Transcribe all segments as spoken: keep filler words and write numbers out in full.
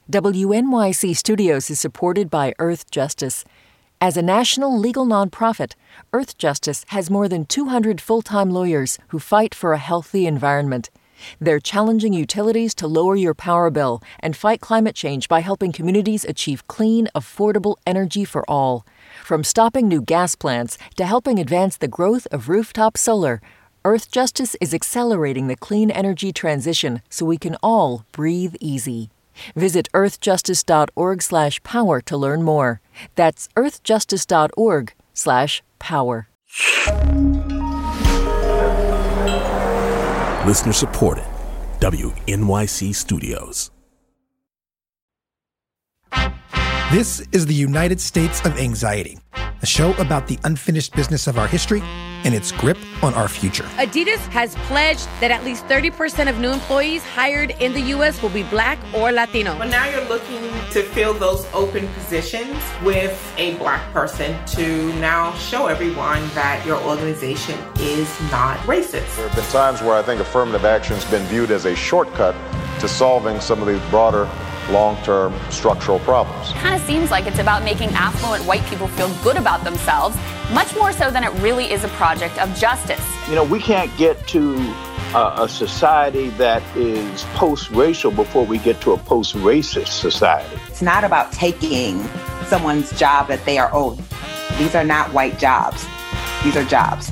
W N Y C Studios is supported by Earth Justice. As a national legal nonprofit, Earth Justice has more than two hundred full-time lawyers who fight for a healthy environment. They're challenging utilities to lower your power bill and fight climate change by helping communities achieve clean, affordable energy for all. From stopping new gas plants to helping advance the growth of rooftop solar, Earth Justice is accelerating the clean energy transition so we can all breathe easy. Visit earthjustice.org slash power to learn more. That's earthjustice.org slash power. Listener supported. W N Y C Studios. This is the United States of Anxiety, a show about the unfinished business of our history and its grip on our future. Adidas has pledged that at least thirty percent of new employees hired in the U S will be Black or Latino. But now you're looking to fill those open positions with a Black person to now show everyone that your organization is not racist. There have been times where I think affirmative action has been viewed as a shortcut to solving some of these broader long-term structural problems. It kind of seems like it's about making affluent white people feel good about themselves, much more so than it really is a project of justice. You know, we can't get to a, a society that is post-racial before we get to a post-racist society. It's not about taking someone's job that they are owed. These are not white jobs. These are jobs.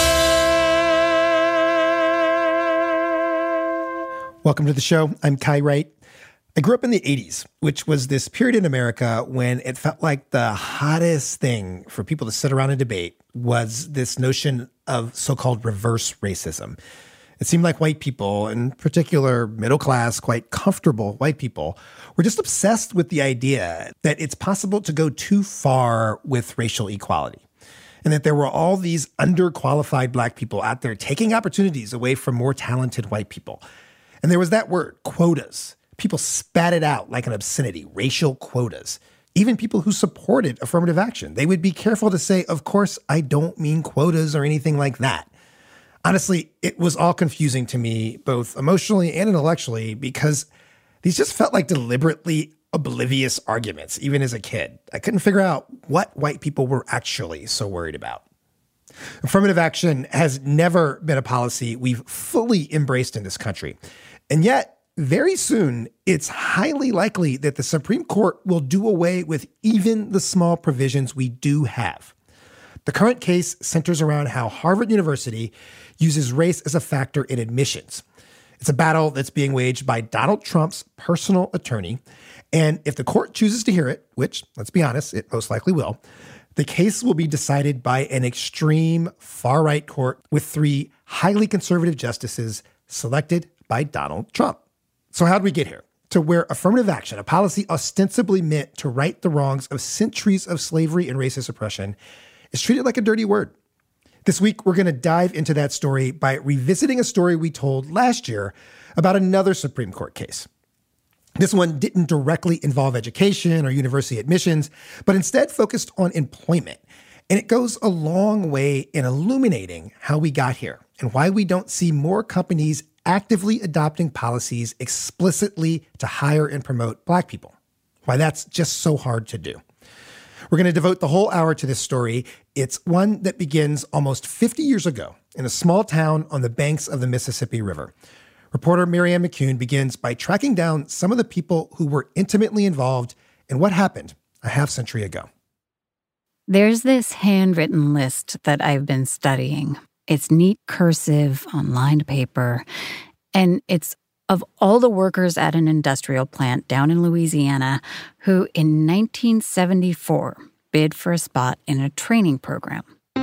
Welcome to the show. I'm Kai Wright. I grew up in the eighties, which was this period in America when it felt like the hottest thing for people to sit around and debate was this notion of so-called reverse racism. It seemed like white people, in particular middle-class, quite comfortable white people, were just obsessed with the idea that it's possible to go too far with racial equality, and that there were all these underqualified Black people out there taking opportunities away from more talented white people. And there was that word, quotas. People spat it out like an obscenity, racial quotas. Even people who supported affirmative action, they would be careful to say, of course, I don't mean quotas or anything like that. Honestly, it was all confusing to me, both emotionally and intellectually, because these just felt like deliberately oblivious arguments, even as a kid. I couldn't figure out what white people were actually so worried about. Affirmative action has never been a policy we've fully embraced in this country. And yet, very soon, it's highly likely that the Supreme Court will do away with even the small provisions we do have. The current case centers around how Harvard University uses race as a factor in admissions. It's a battle that's being waged by Donald Trump's personal attorney. And if the court chooses to hear it, which, let's be honest, it most likely will, the case will be decided by an extreme far-right court with three highly conservative justices selected by Donald Trump. So how'd we get here? To where affirmative action, a policy ostensibly meant to right the wrongs of centuries of slavery and racist oppression, is treated like a dirty word. This week, we're going to dive into that story by revisiting a story we told last year about another Supreme Court case. This one didn't directly involve education or university admissions, but instead focused on employment. And it goes a long way in illuminating how we got here and why we don't see more companies actively adopting policies explicitly to hire and promote Black people. Why that's just so hard to do. We're going to devote the whole hour to this story. It's one that begins almost fifty years ago in a small town on the banks of the Mississippi River. Reporter Marianne McCune begins by tracking down some of the people who were intimately involved in what happened a half century ago. There's this handwritten list that I've been studying. It's neat cursive on lined paper, and it's of all the workers at an industrial plant down in Louisiana who in nineteen seventy-four bid for a spot in a training program.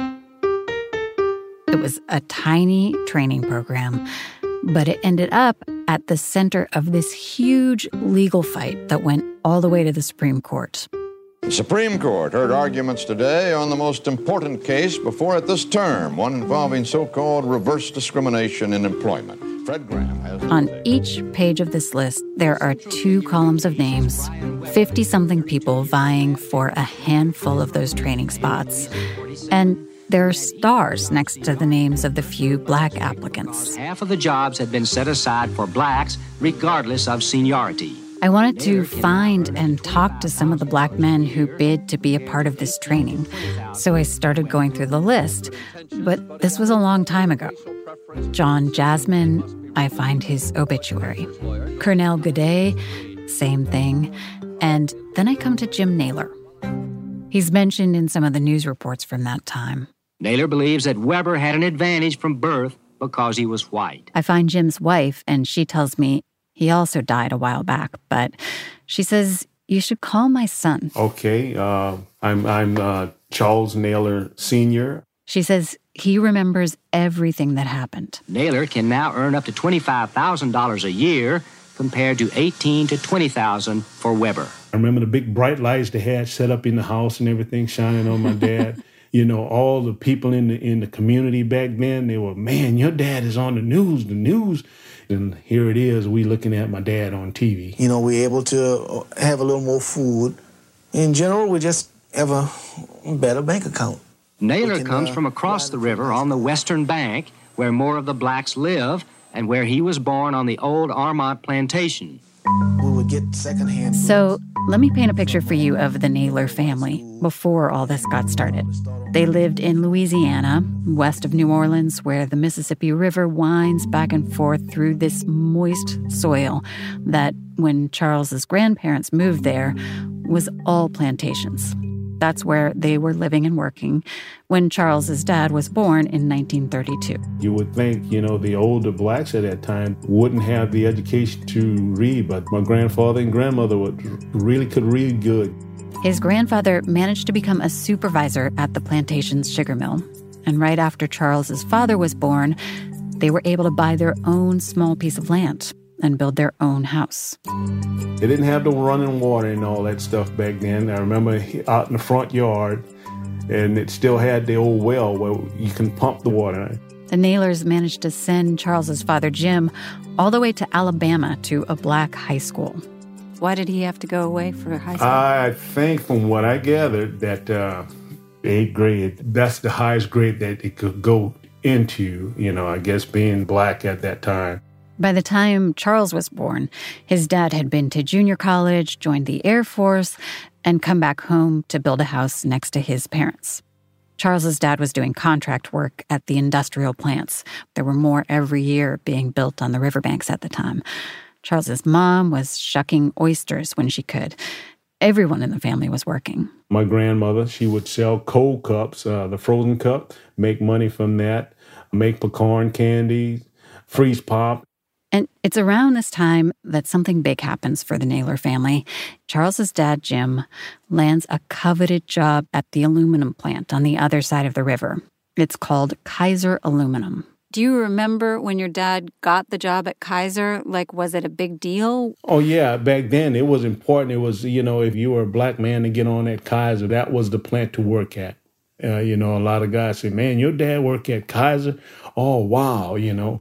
It was a tiny training program, but it ended up at the center of this huge legal fight that went all the way to the Supreme Court. The Supreme Court heard arguments today on the most important case before it this term, one involving so-called reverse discrimination in employment. Fred Graham has... On each page of this list, there are two columns of names, fifty-something people vying for a handful of those training spots. And there are stars next to the names of the few Black applicants. Half of the jobs had been set aside for Blacks, regardless of seniority. I wanted to find and talk to some of the Black men who bid to be a part of this training. So I started going through the list. But this was a long time ago. John Jasmine, I find his obituary. Colonel Godet, same thing. And then I come to Jim Naylor. He's mentioned in some of the news reports from that time. Naylor believes that Weber had an advantage from birth because he was white. I find Jim's wife, and she tells me he also died a while back, but she says, you should call my son. Okay, uh, I'm, I'm uh, Charles Naylor Senior She says he remembers everything that happened. Naylor can now earn up to twenty-five thousand dollars a year compared to eighteen thousand to twenty thousand dollars for Weber. I remember the big bright lights they had set up in the house and everything shining on my dad. You know, all the people in the in the community back then, they were, man, your dad is on the news, the news. And here it is, we looking at my dad on T V. You know, we're able to have a little more food. In general, we just have a better bank account. Naylor can, comes uh, from across the river on the western bank, where more of the blacks live, and where he was born on the old Armont plantation. We would get secondhand. So let me paint a picture for you of the Naylor family before all this got started. They lived in Louisiana, west of New Orleans, where the Mississippi River winds back and forth through this moist soil that, when Charles's grandparents moved there, was all plantations. That's where they were living and working when Charles's dad was born in nineteen thirty-two. You would think, you know, the older blacks at that time wouldn't have the education to read, but my grandfather and grandmother would, really could read good. His grandfather managed to become a supervisor at the plantation's sugar mill. And right after Charles's father was born, they were able to buy their own small piece of land and build their own house. They didn't have the running water and all that stuff back then. I remember out in the front yard, and it still had the old well where you can pump the water. The Naylors managed to send Charles's father, Jim, all the way to Alabama to a black high school. Why did he have to go away for high school? I think from what I gathered that uh, eighth grade, that's the highest grade that it could go into, you know, I guess being black at that time. By the time Charles was born, his dad had been to junior college, joined the Air Force, and come back home to build a house next to his parents. Charles's dad was doing contract work at the industrial plants. There were more every year being built on the riverbanks at the time. Charles's mom was shucking oysters when she could. Everyone in the family was working. My grandmother, she would sell cold cups, uh, the frozen cup, make money from that, make pecan candy, freeze pop. And it's around this time that something big happens for the Naylor family. Charles's dad, Jim, lands a coveted job at the aluminum plant on the other side of the river. It's called Kaiser Aluminum. Do you remember when your dad got the job at Kaiser? Like, was it a big deal? Oh, yeah. Back then, it was important. It was, you know, if you were a black man to get on at Kaiser, that was the plant to work at. Uh, you know, a lot of guys say, man, your dad worked at Kaiser? Oh, wow, you know.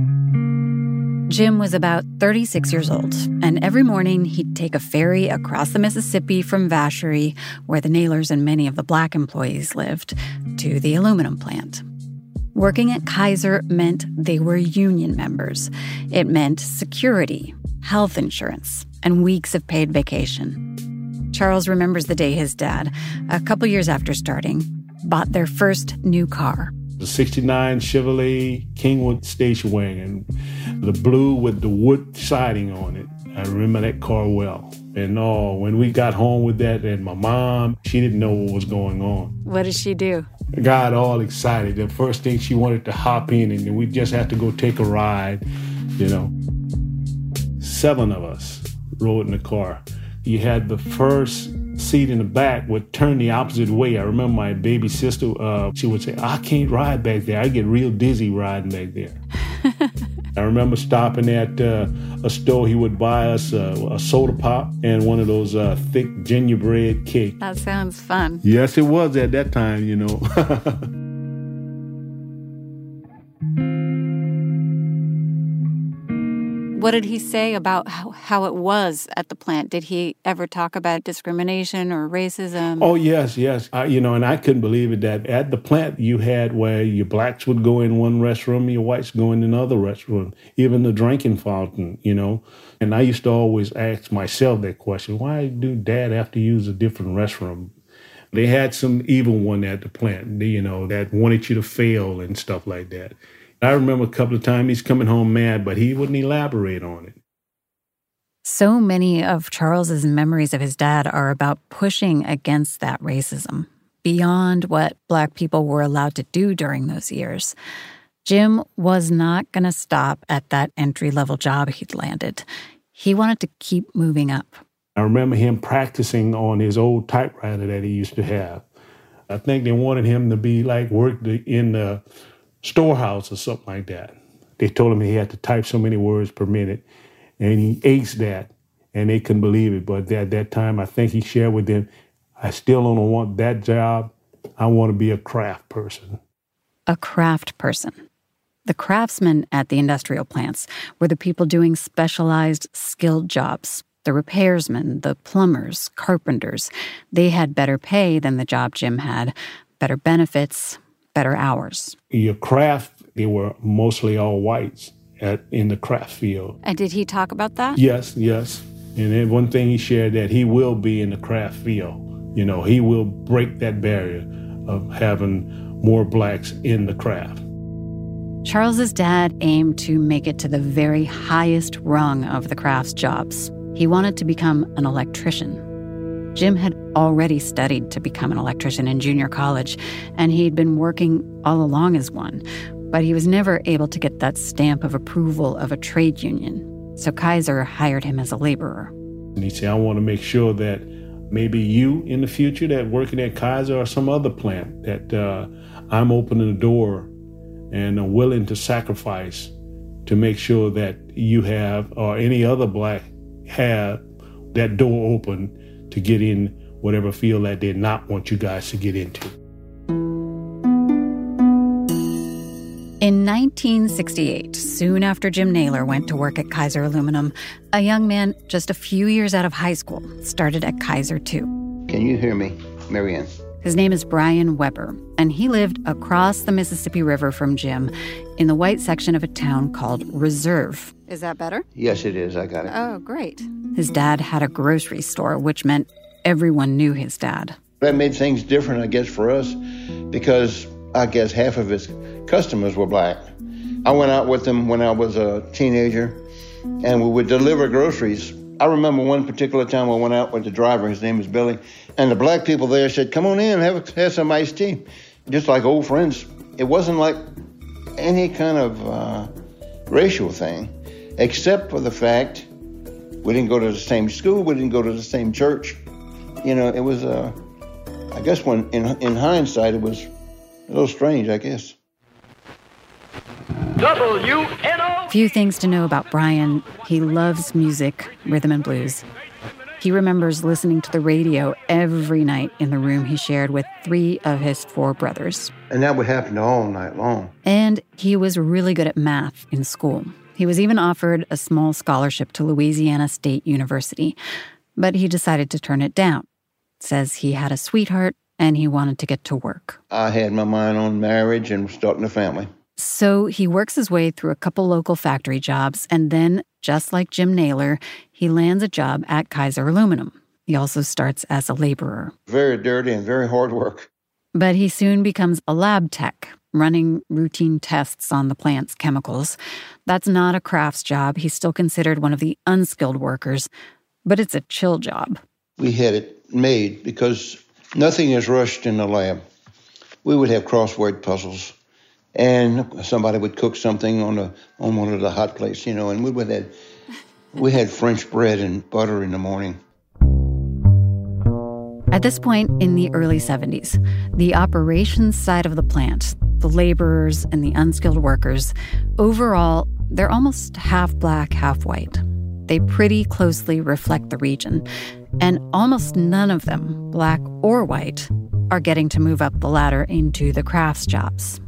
Jim was about thirty-six years old, and every morning he'd take a ferry across the Mississippi from Vacherie, where the Naylors and many of the black employees lived, to the aluminum plant. Working at Kaiser meant they were union members. It meant security, health insurance, and weeks of paid vacation. Charles remembers the day his dad, a couple years after starting, bought their first new car. The sixty-nine Chevrolet Kingwood station wagon, the blue with the wood siding on it. I remember that car well. And oh, when we got home with that, and my mom, she didn't know what was going on. What did she do? I got all excited. The first thing, she wanted to hop in, and then we just had to go take a ride, you know. Seven of us rode in the car. You had the first seat in the back would turn the opposite way. I remember my baby sister, uh, she would say, I can't ride back there. I get real dizzy riding back there. I remember stopping at uh, a store. He would buy us uh, a soda pop and one of those uh, thick gingerbread cakes. That sounds fun. Yes, it was at that time, you know. What did he say about how, how it was at the plant? Did he ever talk about discrimination or racism? Oh, yes, yes. I, you know, and I couldn't believe it that at the plant you had where your blacks would go in one restroom, your whites go in another restroom, even the drinking fountain, you know. And I used to always ask myself that question, why do Dad have to use a different restroom? They had some evil one at the plant, you know, that wanted you to fail and stuff like that. I remember a couple of times he's coming home mad, but he wouldn't elaborate on it. So many of Charles's memories of his dad are about pushing against that racism, beyond what Black people were allowed to do during those years. Jim was not going to stop at that entry-level job he'd landed. He wanted to keep moving up. I remember him practicing on his old typewriter that he used to have. I think they wanted him to be like work in the storehouse or something like that. They told him he had to type so many words per minute, and he aced that, and they couldn't believe it. But at that time, I think he shared with them, I still don't want that job. I want to be a craft person. A craft person. The craftsmen at the industrial plants were the people doing specialized, skilled jobs. The repairsmen, the plumbers, carpenters. They had better pay than the job Jim had, better benefits, better hours. Your craft, they were mostly all whites at, in the craft field. And did he talk about that? Yes, yes. And then one thing he shared that he will be in the craft field. You know, he will break that barrier of having more blacks in the craft. Charles's dad aimed to make it to the very highest rung of the crafts jobs. He wanted to become an electrician. Jim had already studied to become an electrician in junior college, and he'd been working all along as one, but he was never able to get that stamp of approval of a trade union. So Kaiser hired him as a laborer. And he said, I want to make sure that maybe you in the future that working at Kaiser or some other plant, that uh, I'm opening the door and are willing to sacrifice to make sure that you have, or any other black have, that door open to get in whatever field that they not want you guys to get into. In nineteen sixty-eight, soon after Jim Naylor went to work at Kaiser Aluminum, a young man just a few years out of high school started at Kaiser too. Can you hear me, Marianne? His name is Brian Weber, and he lived across the Mississippi River from Jim in the white section of a town called Reserve. Is that better? Yes, it is. I got it. Oh, great. His dad had a grocery store, which meant everyone knew his dad. That made things different, I guess, for us, because I guess half of his customers were black. I went out with them when I was a teenager, and we would deliver groceries. I remember one particular time I went out with the driver, his name was Billy, and the black people there said, come on in, have, have some iced tea. Just like old friends. It wasn't like any kind of uh, racial thing, except for the fact we didn't go to the same school, we didn't go to the same church. You know, it was, uh, I guess when in, in hindsight, it was a little strange, I guess. W N O Few things to know about Brian. He loves music, rhythm and blues. He remembers listening to the radio every night in the room he shared with three of his four brothers. And that would happen all night long. And he was really good at math in school. He was even offered a small scholarship to Louisiana State University, but he decided to turn it down. Says he had a sweetheart and he wanted to get to work. I had my mind on marriage and starting a family. So he works his way through a couple local factory jobs, and then, just like Jim Naylor, he lands a job at Kaiser Aluminum. He also starts as a laborer. Very dirty and very hard work. But he soon becomes a lab tech, running routine tests on the plant's chemicals. That's not a crafts job. He's still considered one of the unskilled workers, but it's a chill job. We had it made because nothing is rushed in the lab. We would have crossword puzzles. And somebody would cook something on the on one of the hot plates, you know, and we would have, we had French bread and butter in the morning. At this point in the early seventies, the operations side of the plant, the laborers and the unskilled workers, overall, they're almost half black, half white. They pretty closely reflect the region, and almost none of them, black or white, are getting to move up the ladder into the crafts jobs.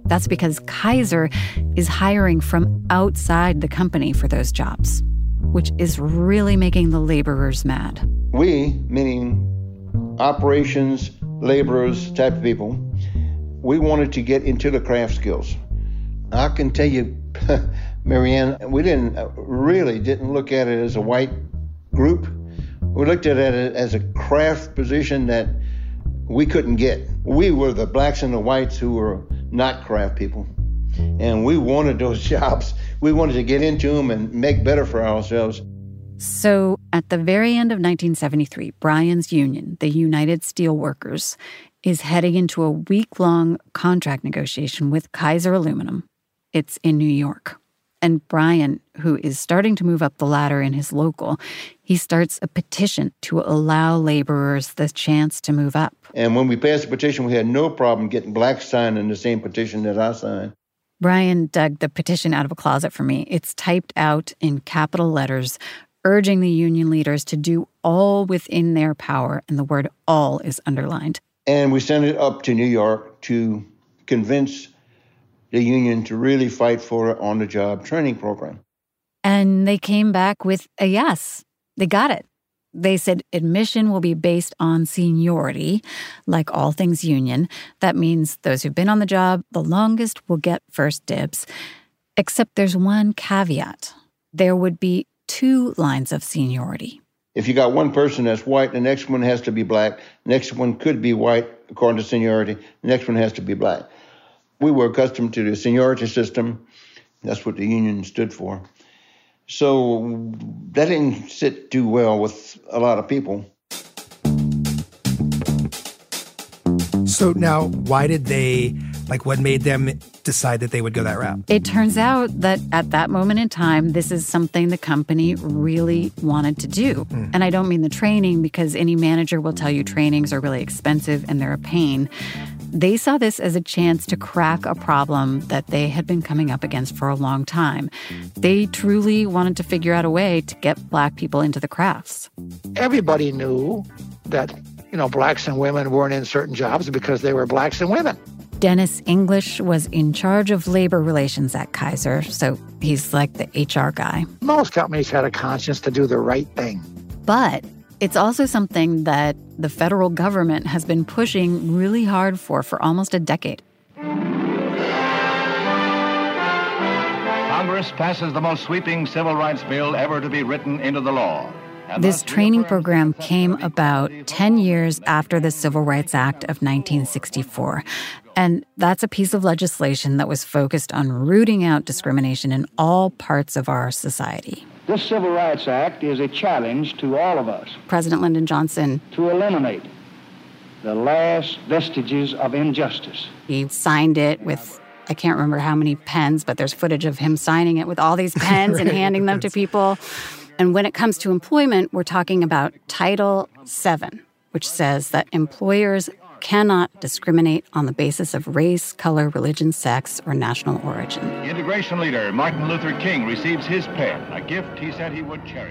That's because Kaiser is hiring from outside the company for those jobs, which is really making the laborers mad. We, meaning operations, laborers, type of people, we wanted to get into the craft skills. I can tell you, Marianne, we didn't really didn't look at it as a white group. We looked at it as a craft position that we couldn't get. We were the blacks and the whites who were not craft people. And we wanted those jobs. We wanted to get into them and make better for ourselves. So at the very end of nineteen seventy-three, Bryan's union, the United Steelworkers, is heading into a week-long contract negotiation with Kaiser Aluminum. It's in New York. And Bryan, who is starting to move up the ladder in his local, he starts a petition to allow laborers the chance to move up. And when we passed the petition, we had no problem getting blacks signing the same petition that I signed. Bryan dug the petition out of a closet for me. It's typed out in capital letters, urging the union leaders to do all within their power, and the word all is underlined. And we sent it up to New York to convince the union to really fight for an on-the-job training program. And they came back with a yes. They got it. They said admission will be based on seniority, like all things union. That means those who've been on the job the longest will get first dibs. Except there's one caveat. There would be two lines of seniority. If you got one person that's white, the next one has to be black. The next one could be white according to seniority. The next one has to be black. We were accustomed to the seniority system. That's what the union stood for. So that didn't sit too well with a lot of people. So now, why did they, like, what made them decide that they would go that route? It turns out that at that moment in time, this is something the company really wanted to do. Mm. And I don't mean the training, because any manager will tell you trainings are really expensive and they're a pain. They saw this as a chance to crack a problem that they had been coming up against for a long time. They truly wanted to figure out a way to get black people into the crafts. Everybody knew that, you know, blacks and women weren't in certain jobs because they were blacks and women. Dennis English was in charge of labor relations at Kaiser, so he's like the H R guy. Most companies had a conscience to do the right thing. But it's also something that the federal government has been pushing really hard for for almost a decade. Congress passes the most sweeping civil rights bill ever to be written into the law. This training program came about ten years after the Civil Rights Act of nineteen sixty-four. And that's a piece of legislation that was focused on rooting out discrimination in all parts of our society. This Civil Rights Act is a challenge to all of us. President Lyndon Johnson. To eliminate the last vestiges of injustice. He signed it with, I can't remember how many pens, but there's footage of him signing it with all these pens right, and handing them to people. And when it comes to employment, we're talking about Title seven, which says that employers cannot discriminate on the basis of race, color, religion, sex, or national origin. Integration leader Martin Luther King receives his pen, a gift he said he would cherish.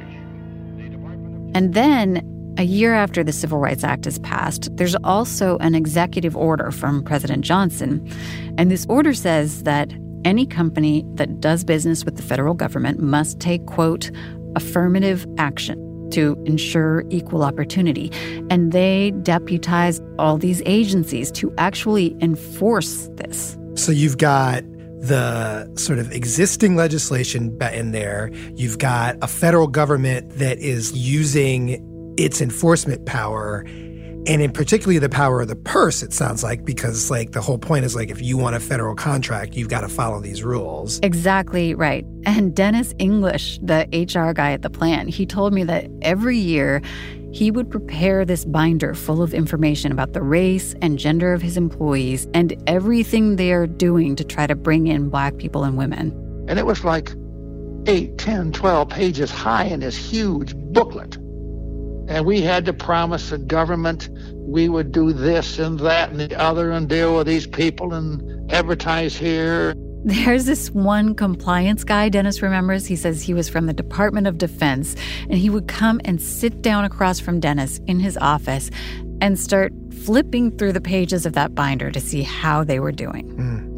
And then, a year after the Civil Rights Act is passed, there's also an executive order from President Johnson. And this order says that any company that does business with the federal government must take, quote, affirmative action to ensure equal opportunity. And they deputize all these agencies to actually enforce this. So you've got the sort of existing legislation in there. You've got a federal government that is using its enforcement power, and in particularly the power of the purse, it sounds like, because like the whole point is like if you want a federal contract, you've got to follow these rules. Exactly right. And Dennis English, the H R guy at the plant, he told me that every year he would prepare this binder full of information about the race and gender of his employees and everything they're doing to try to bring in black people and women. And it was like eight, ten, twelve pages high in this huge booklet. And we had to promise the government we would do this and that and the other and deal with these people and advertise here. There's this one compliance guy, Dennis remembers. He says he was from the Department of Defense, and he would come and sit down across from Dennis in his office and start flipping through the pages of that binder to see how they were doing. Mm.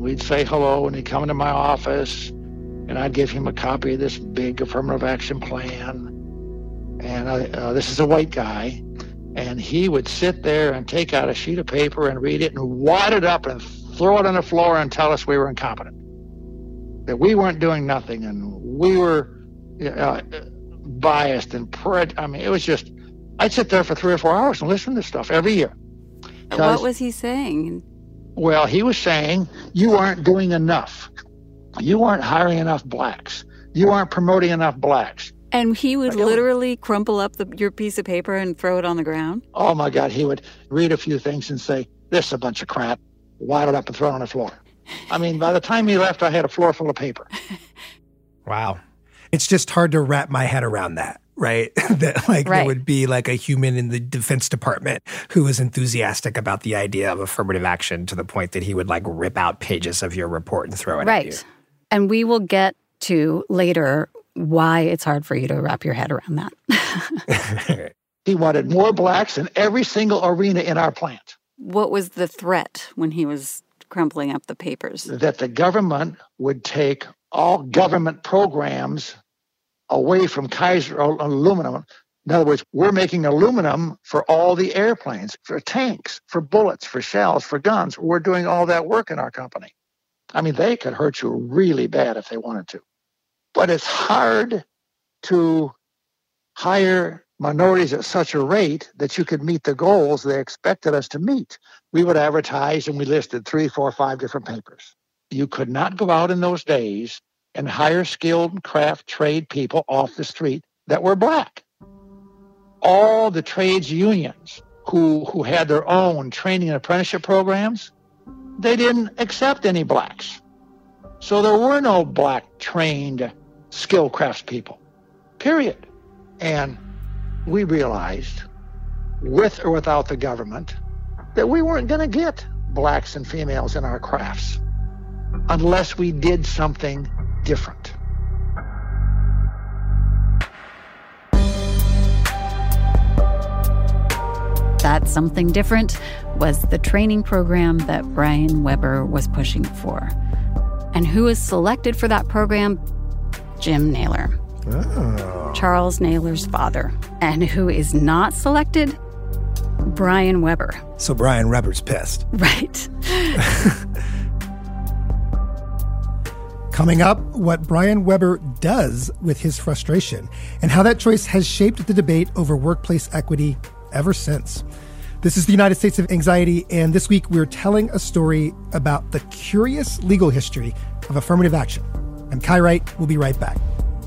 we'd say hello, and he'd come into my office, and I'd give him a copy of this big affirmative action plan. And I, uh, this is a white guy, and he would sit there and take out a sheet of paper and read it and wad it up and throw it on the floor and tell us we were incompetent, that we weren't doing nothing, and we were uh, biased and pred. I mean, it was just, I'd sit there for three or four hours and listen to stuff every year. What was he saying? Well, he was saying you aren't doing enough. You aren't hiring enough blacks. You aren't promoting enough blacks. And he would literally crumple up the, your piece of paper and throw it on the ground? Oh, my God. He would read a few things and say, this is a bunch of crap. Wad it up and throw it on the floor. I mean, by the time he left, I had a floor full of paper. Wow. It's just hard to wrap my head around that, right? that like right. there would be like a human in the Defense Department who was enthusiastic about the idea of affirmative action to the point that he would like rip out pages of your report and throw it right. at you. And we will get to later why it's hard for you to wrap your head around that. He wanted more blacks in every single arena in our plant. What was the threat when he was crumpling up the papers? That the government would take all government programs away from Kaiser Aluminum. In other words, we're making aluminum for all the airplanes, for tanks, for bullets, for shells, for guns. We're doing all that work in our company. I mean, they could hurt you really bad if they wanted to. But it's hard to hire minorities at such a rate that you could meet the goals they expected us to meet. We would advertise, and we listed three, four, five different papers. You could not go out in those days and hire skilled craft trade people off the street that were black. All the trades unions who, who had their own training and apprenticeship programs, they didn't accept any blacks. So there were no black trained skilled craftspeople, period. And we realized, with or without the government, that we weren't going to get blacks and females in our crafts unless we did something different. That something different was the training program that Brian Weber was pushing for. And who was selected for that program? Jim Naylor. Oh. Charles Naylor's father. And who is not selected? Brian Weber. So Brian Weber's pissed. Right. Coming up, what Brian Weber does with his frustration and how that choice has shaped the debate over workplace equity ever since. This is the United States of Anxiety, and this week we're telling a story about the curious legal history of affirmative action. I'm Kai Wright. We'll be right back.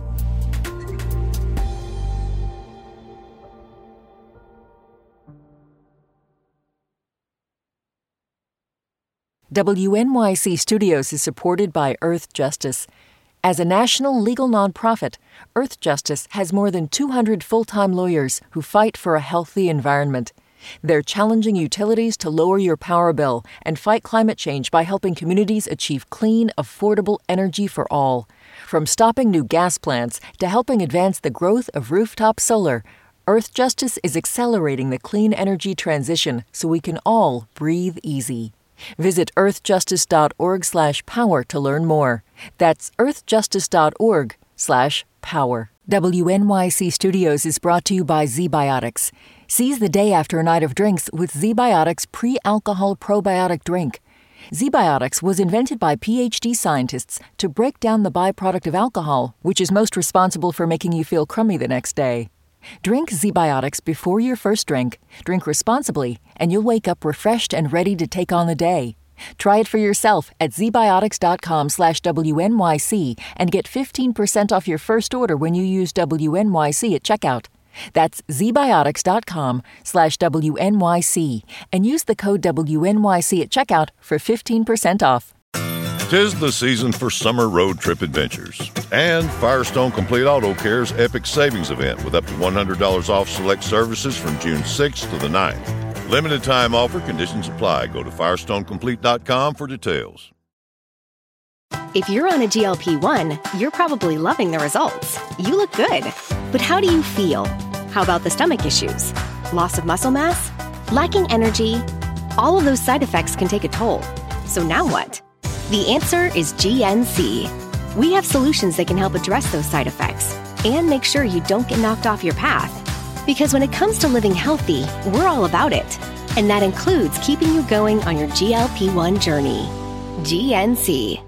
W N Y C Studios is supported by Earth Justice. As a national legal nonprofit, Earth Justice has more than two hundred full-time lawyers who fight for a healthy environment. They're challenging utilities to lower your power bill and fight climate change by helping communities achieve clean, affordable energy for all. From stopping new gas plants to helping advance the growth of rooftop solar, Earth Justice is accelerating the clean energy transition so we can all breathe easy. Visit earthjustice.org slash power to learn more. That's earthjustice.org slash power. W N Y C Studios is brought to you by ZBiotics. Seize the day after a night of drinks with ZBiotics pre-alcohol probiotic drink. ZBiotics was invented by P H D scientists to break down the byproduct of alcohol, which is most responsible for making you feel crummy the next day. Drink ZBiotics before your first drink, drink responsibly, and you'll wake up refreshed and ready to take on the day. Try it for yourself at zbiotics.com slash WNYC and get fifteen percent off your first order when you use W N Y C at checkout. That's zbiotics.com slash WNYC and use the code W N Y C at checkout for fifteen percent off. 'Tis the season for summer road trip adventures. And Firestone Complete Auto Care's Epic Savings Event with up to one hundred dollars off select services from June sixth to the ninth. Limited time offer, conditions apply. Go to firestone complete dot com for details. If you're on a G L P one, you're probably loving the results. You look good. But how do you feel? How about the stomach issues? Loss of muscle mass? Lacking energy? All of those side effects can take a toll. So now what? The answer is G N C. We have solutions that can help address those side effects and make sure you don't get knocked off your path. Because when it comes to living healthy, we're all about it. And that includes keeping you going on your G L P one journey. G N C.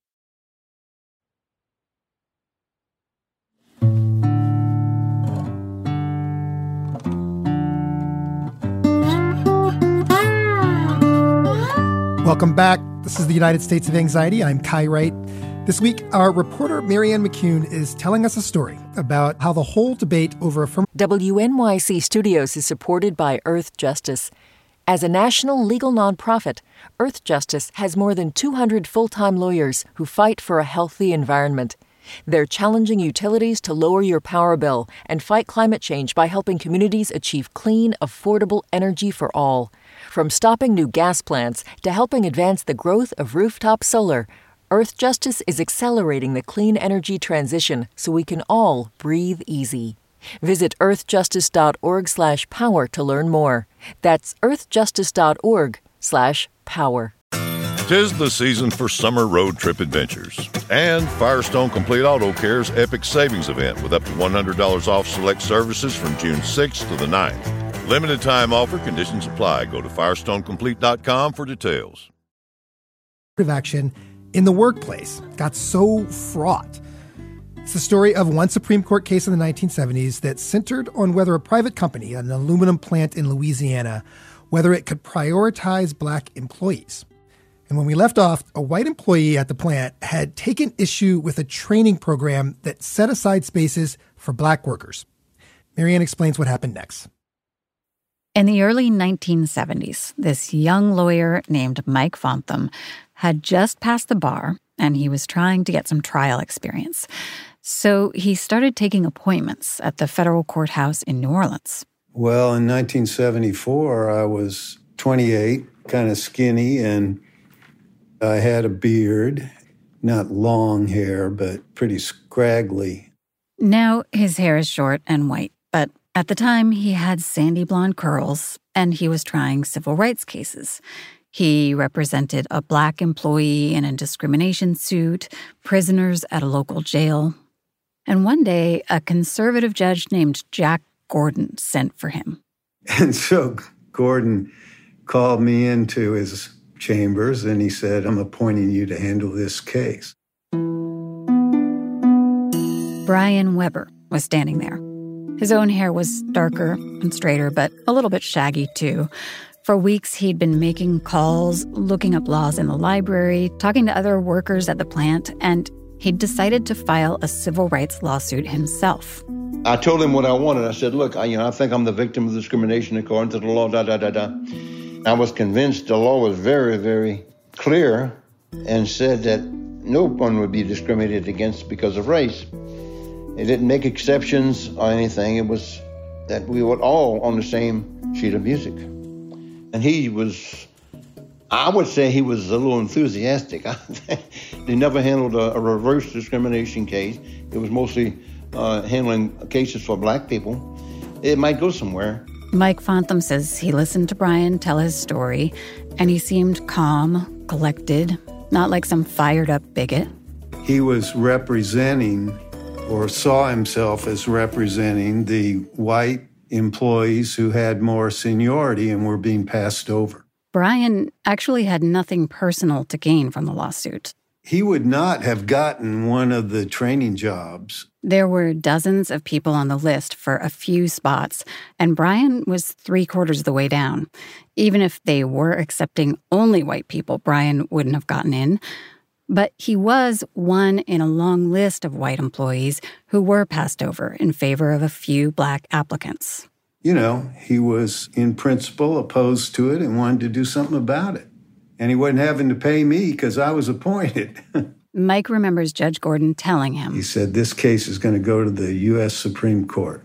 Welcome back. This is the United States of Anxiety. I'm Kai Wright. This week, our reporter Marianne McCune is telling us a story about how the whole debate over affirmative... W N Y C Studios is supported by Earth Justice. As a national legal nonprofit, Earth Justice has more than two hundred full-time lawyers who fight for a healthy environment. They're challenging utilities to lower your power bill and fight climate change by helping communities achieve clean, affordable energy for all. From stopping new gas plants to helping advance the growth of rooftop solar, Earth Justice is accelerating the clean energy transition so we can all breathe easy. Visit earthjustice.org slash power to learn more. That's earthjustice.org slash power. 'Tis the season for summer road trip adventures. And Firestone Complete Auto Care's Epic Savings Event with up to one hundred dollars off select services from June sixth to the ninth. Limited time offer, conditions apply. Go to firestone complete dot com for details. Action in the workplace got so fraught. It's the story of one Supreme Court case in the nineteen seventies that centered on whether a private company, an aluminum plant in Louisiana, whether it could prioritize black employees. And when we left off, a white employee at the plant had taken issue with a training program that set aside spaces for black workers. Marianne explains what happened next. In the early nineteen seventies, this young lawyer named Mike Fontham had just passed the bar, and he was trying to get some trial experience. So he started taking appointments at the federal courthouse in New Orleans. Well, in nineteen seventy-four, I was twenty-eight, kind of skinny, and I had a beard, not long hair, but pretty scraggly. Now his hair is short and white, but at the time he had sandy blonde curls, and he was trying civil rights cases. He represented a black employee in a discrimination suit, prisoners at a local jail. And one day, a conservative judge named Jack Gordon sent for him. And so Gordon called me into his chambers, and he said, "I'm appointing you to handle this case." Brian Weber was standing there. His own hair was darker and straighter, but a little bit shaggy, too. For weeks, he'd been making calls, looking up laws in the library, talking to other workers at the plant, and he'd decided to file a civil rights lawsuit himself. I told him what I wanted. I said, look, I, you know, I think I'm the victim of discrimination according to the law, da, da, da, da. I was convinced the law was very, very clear and said that no one would be discriminated against because of race. It didn't make exceptions or anything. It was that we were all on the same sheet of music. And he was, I would say he was a little enthusiastic. He never handled a, a reverse discrimination case. It was mostly uh, handling cases for black people. It might go somewhere. Mike Fontham says he listened to Brian tell his story, and he seemed calm, collected, not like some fired-up bigot. He was representing, or saw himself as representing, the white employees who had more seniority and were being passed over. Brian actually had nothing personal to gain from the lawsuit. He would not have gotten one of the training jobs. There were dozens of people on the list for a few spots, and Brian was three-quarters of the way down. Even if they were accepting only white people, Brian wouldn't have gotten in. But he was one in a long list of white employees who were passed over in favor of a few black applicants. You know, he was in principle opposed to it and wanted to do something about it. And he wasn't having to pay me because I was appointed. Mike remembers Judge Gordon telling him. He said, this case is going to go to the U S Supreme Court.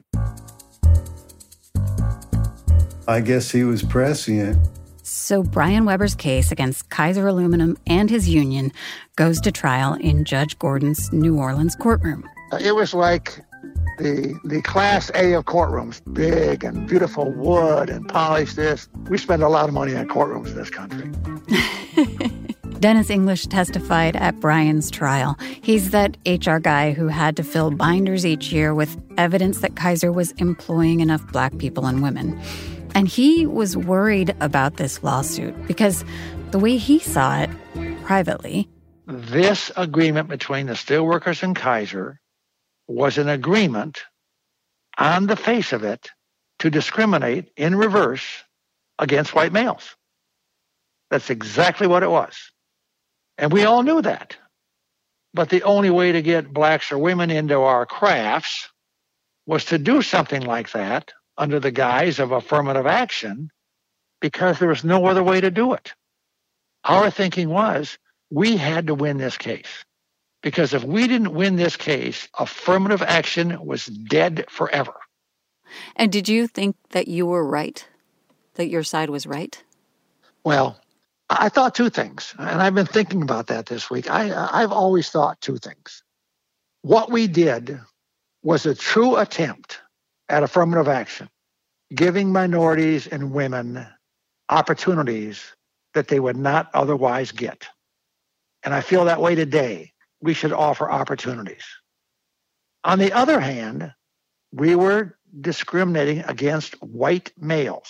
I guess he was prescient. So Brian Weber's case against Kaiser Aluminum and his union goes to trial in Judge Gordon's New Orleans courtroom. It was like the the Class A of courtrooms, big and beautiful wood and polished this. We spend a lot of money on courtrooms in this country. Dennis English testified at Bryan's trial. He's that H R guy who had to fill binders each year with evidence that Kaiser was employing enough Black people and women. And he was worried about this lawsuit because the way he saw it privately, this agreement between the steelworkers and Kaiser was an agreement on the face of it to discriminate in reverse against white males. That's exactly what it was. And we all knew that. But the only way to get blacks or women into our crafts was to do something like that under the guise of affirmative action because there was no other way to do it. Our thinking was we had to win this case because if we didn't win this case, affirmative action was dead forever. And did you think that you were right, that your side was right? Well, I thought two things, and I've been thinking about that this week. I, I've always thought two things. What we did was a true attempt at affirmative action, giving minorities and women opportunities that they would not otherwise get. And I feel that way today. We should offer opportunities. On the other hand, we were discriminating against white males.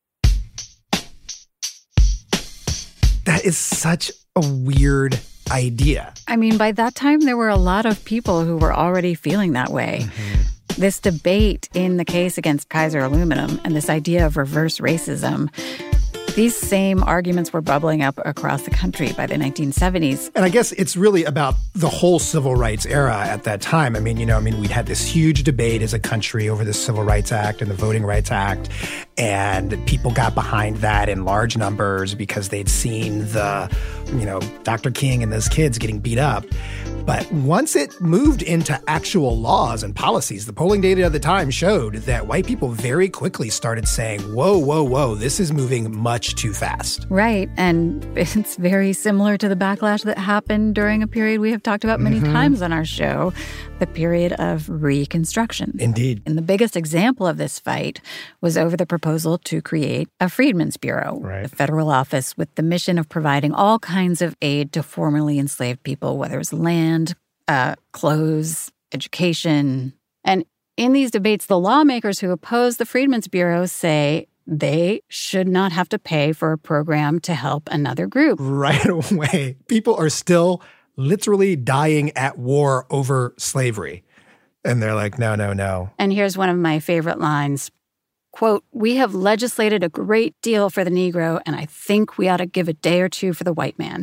That is such a weird idea. I mean, by that time, there were a lot of people who were already feeling that way. Mm-hmm. This debate in the case against Kaiser Aluminum and this idea of reverse racism, these same arguments were bubbling up across the country by the nineteen seventies. And I guess it's really about the whole civil rights era at that time. I mean, you know, I mean, we'd had this huge debate as a country over the Civil Rights Act and the Voting Rights Act. And people got behind that in large numbers because they'd seen the, you know, Doctor King and those kids getting beat up. But once it moved into actual laws and policies, the polling data at the time showed that white people very quickly started saying, whoa, whoa, whoa, this is moving much too fast. Right. And it's very similar to the backlash that happened during a period we have talked about many mm-hmm. times on our show, the period of Reconstruction. Indeed. And the biggest example of this fight was over the proposal to create a Freedmen's Bureau, right. a federal office with the mission of providing all kinds of aid to formerly enslaved people, whether it was land, uh, clothes, education. And in these debates, the lawmakers who oppose the Freedmen's Bureau say they should not have to pay for a program to help another group. Right away. People are still literally dying at war over slavery. And they're like, no, no, no. And here's one of my favorite lines. Quote, "We have legislated a great deal for the Negro, and I think we ought to give a day or two for the white man."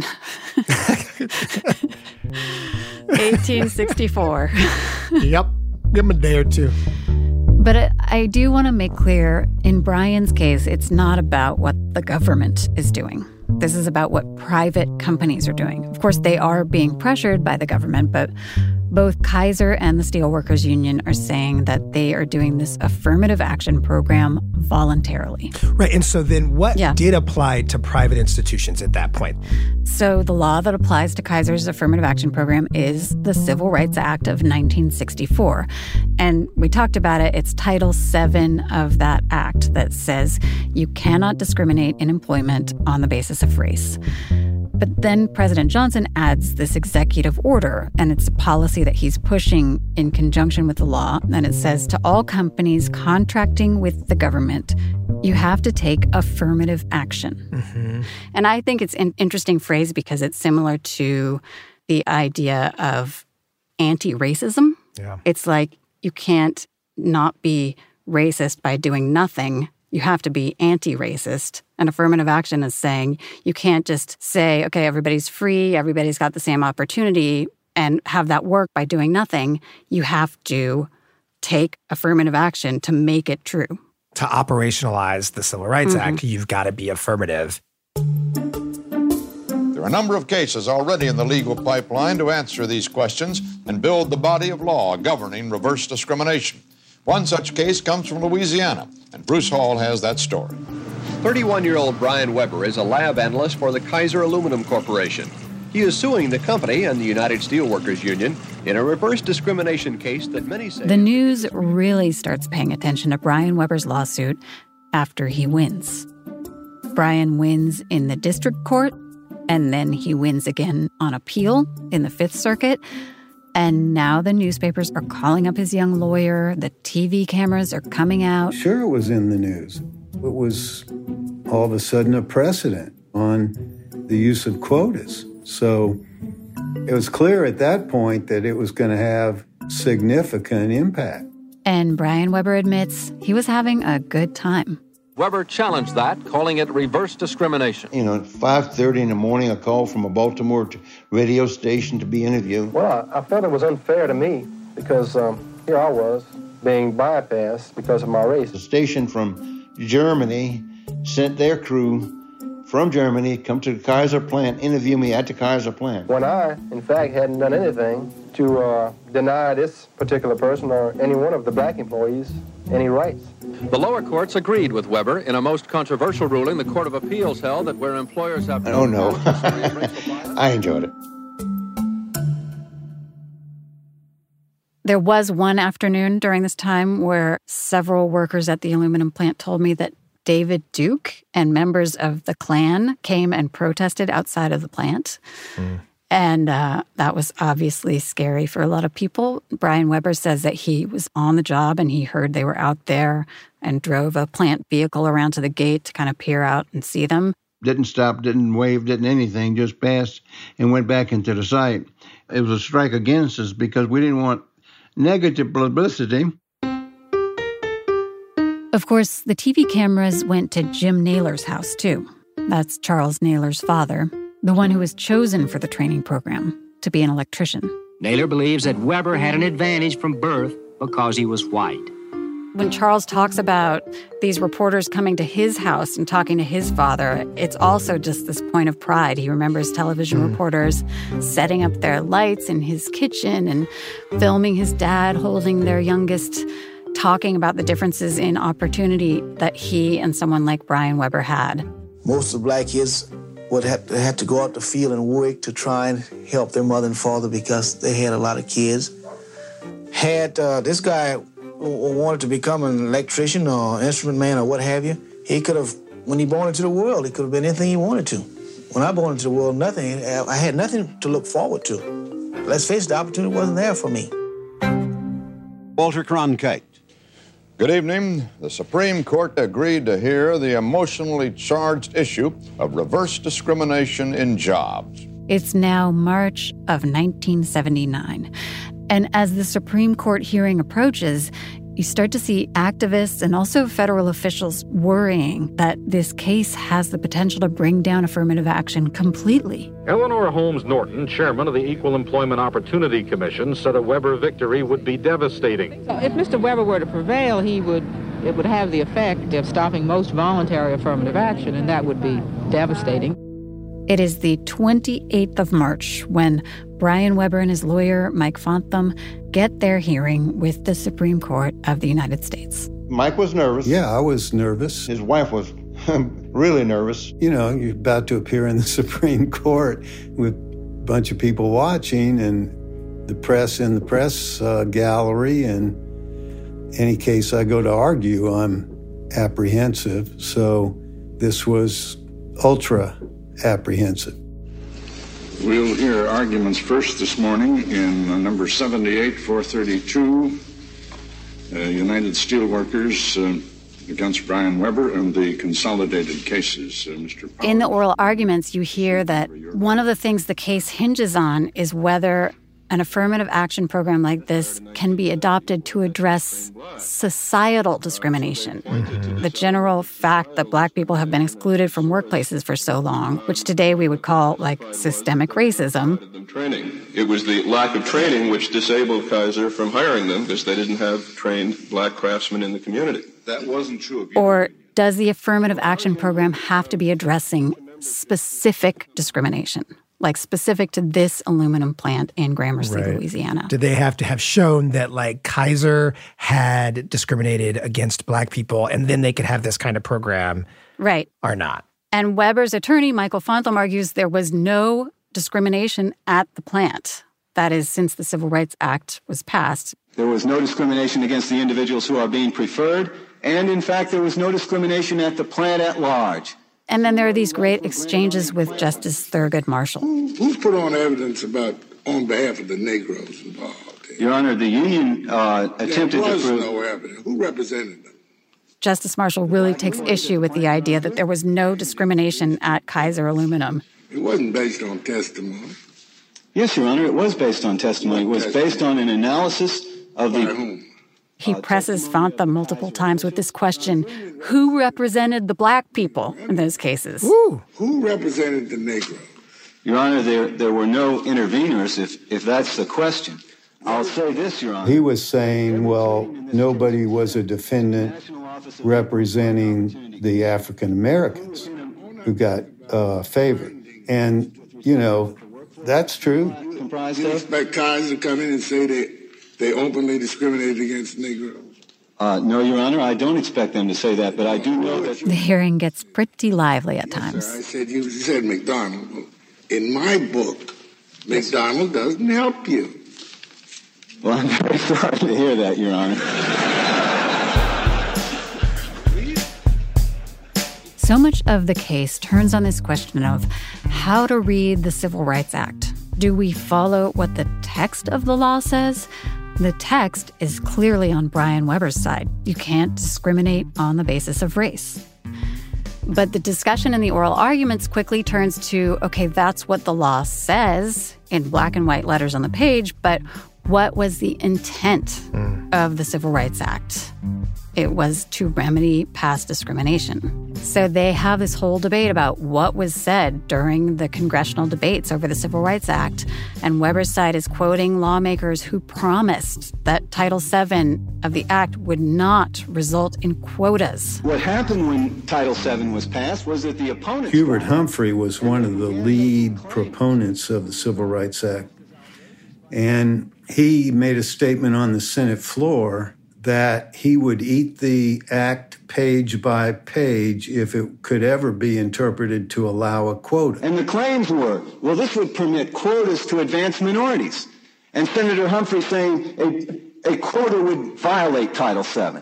eighteen sixty-four. Yep. Give him a day or two. But I do want to make clear, in Bryan's case, it's not about what the government is doing. This is about what private companies are doing. Of course, they are being pressured by the government, but both Kaiser and the Steelworkers Union are saying that they are doing this affirmative action program voluntarily. Right. And so then what yeah. did apply to private institutions at that point? So the law that applies to Kaiser's affirmative action program is the Civil Rights Act of nineteen sixty-four. And we talked about it. It's Title seven of that act that says you cannot discriminate in employment on the basis of race. But then President Johnson adds this executive order, and it's a policy that he's pushing in conjunction with the law. And it says to all companies contracting with the government, you have to take affirmative action. Mm-hmm. And I think it's an interesting phrase because it's similar to the idea of anti-racism. Yeah. It's like you can't not be racist by doing nothing. You have to be anti-racist. And affirmative action is saying you can't just say, okay, everybody's free, everybody's got the same opportunity, and have that work by doing nothing. You have to take affirmative action to make it true. To operationalize the Civil Rights Mm-hmm. Act, you've got to be affirmative. There are a number of cases already in the legal pipeline to answer these questions and build the body of law governing reverse discrimination. One such case comes from Louisiana, and Bruce Hall has that story. thirty-one-year-old Brian Weber is a lab analyst for the Kaiser Aluminum Corporation. He is suing the company and the United Steelworkers Union in a reverse discrimination case that many say... The news really starts paying attention to Brian Weber's lawsuit after he wins. Brian wins in the district court, And then he wins again on appeal in the Fifth Circuit. And now the newspapers are calling up his young lawyer. The T V cameras are coming out. Sure, it was in the news. It was all of a sudden a precedent on the use of quotas. So it was clear at that point that it was going to have significant impact. And Brian Weber admits he was having a good time. Weber challenged that, calling it reverse discrimination. You know, at five thirty in the morning, a call from a Baltimore radio station to be interviewed. Well, I, I felt it was unfair to me because um, here I was being bypassed because of my race. The station from Germany sent their crew from Germany, come to the Kaiser plant, interview me at the Kaiser plant. When I, in fact, hadn't done anything to uh, deny this particular person or any one of the black employees any rights. The lower courts agreed with Weber. In a most controversial ruling, the Court of Appeals held that where employers have... Oh, no. I enjoyed it. There was one afternoon during this time where several workers at the aluminum plant told me that David Duke and members of the Klan came and protested outside of the plant. Mm. And uh, that was obviously scary for a lot of people. Brian Weber says that he was on the job and he heard they were out there and drove a plant vehicle around to the gate to kind of peer out and see them. Didn't stop, didn't wave, didn't anything, just passed and went back into the site. It was a strike against us because we didn't want negative publicity. Of course, the T V cameras went to Jim Naylor's house, too. That's Charles Naylor's father, the one who was chosen for the training program to be an electrician. Naylor believes that Weber had an advantage from birth because he was white. When Charles talks about these reporters coming to his house and talking to his father, it's also just this point of pride. He remembers television mm. reporters setting up their lights in his kitchen and filming his dad holding their youngest, talking about the differences in opportunity that he and someone like Brian Weber had. Most of the black kids would have to, have to go out to the field and work to try and help their mother and father because they had a lot of kids. Had uh, this guy wanted to become an electrician or instrument man or what have you, he could have, when he born into the world, he could have been anything he wanted to. When I born into the world, nothing. I had nothing to look forward to. Let's face it, the opportunity wasn't there for me. Walter Cronkite. Good evening. The Supreme Court agreed to hear the emotionally charged issue of reverse discrimination in jobs. It's now March of nineteen seventy-nine. And as the Supreme Court hearing approaches, you start to see activists and also federal officials worrying that this case has the potential to bring down affirmative action completely. Eleanor Holmes Norton, chairman of the Equal Employment Opportunity Commission, said a Weber victory would be devastating. So if Mister Weber were to prevail, he would it would have the effect of stopping most voluntary affirmative action, and that would be devastating. It is the twenty-eighth of March when Brian Weber and his lawyer, Mike Fontham, get their hearing with the Supreme Court of the United States. Mike was nervous. Yeah, I was nervous. His wife was really nervous. You know, you're about to appear in the Supreme Court with a bunch of people watching and the press in the press uh, gallery. And any case I go to argue, I'm apprehensive. So this was ultra apprehensive. We'll hear arguments first this morning in uh, number seventy-eight, four thirty-two, uh, United Steelworkers uh, against Brian Weber and the consolidated cases. Uh, Mister Powers. In the oral arguments, you hear that one of the things the case hinges on is whether an affirmative action program like this can be adopted to address societal discrimination. Mm-hmm. The general fact that black people have been excluded from workplaces for so long, which today we would call like systemic racism. Training. It was the lack of training which disabled Kaiser from hiring them because they didn't have trained black craftsmen in the community. That wasn't true of you. Or does the affirmative action program have to be addressing specific discrimination? Like specific to this aluminum plant in Gramercy, right. Louisiana. Did they have to have shown that like Kaiser had discriminated against black people and then they could have this kind of program? Right. Or not? And Weber's attorney, Michael Fontham, argues there was no discrimination at the plant. That is, since the Civil Rights Act was passed. There was no discrimination against the individuals who are being preferred. And in fact, there was no discrimination at the plant at large. And then there are these great exchanges with Justice Thurgood Marshall. Who's put on evidence about on behalf of the Negroes involved? Your Honor, the union uh, attempted there was to prove... no evidence. Who represented them? Justice Marshall really takes issue with the idea that there was no discrimination at Kaiser Aluminum. It wasn't based on testimony. Yes, Your Honor, it was based on testimony. It was based on an analysis of the... By whom? He presses Fanta multiple times with this question, who represented the black people in those cases? Who? Who represented the Negroes? Your Honor, there there were no interveners, if, if that's the question. I'll say this, Your Honor. He was saying, well, nobody was a defendant representing the African Americans who got uh, favored. And, you know, that's true. Do you expect Kaiser to come in and say that they openly discriminated against Negroes? Uh, no, Your Honor, I don't expect them to say that, but I do know that... The hearing gets pretty lively at times. Sir, I said, you said McDonald. In my book, McDonald doesn't help you. Well, I'm very sorry to hear that, Your Honor. So much of the case turns on this question of how to read the Civil Rights Act. Do we follow what the text of the law says? The text is clearly on Brian Weber's side. You can't discriminate on the basis of race. But the discussion in the oral arguments quickly turns to, okay, that's what the law says in black and white letters on the page, but what was the intent mm. of the Civil Rights Act? It was to remedy past discrimination. So they have this whole debate about what was said during the congressional debates over the Civil Rights Act. And Weber's side is quoting lawmakers who promised that Title seven of the Act would not result in quotas. What happened when Title seven was passed was that the opponents... Hubert Humphrey was one of the lead proponents of the Civil Rights Act. And he made a statement on the Senate floor that he would eat the act page by page if it could ever be interpreted to allow a quota. And the claims were, well, this would permit quotas to advance minorities. And Senator Humphrey saying a, a quota would violate Title seven.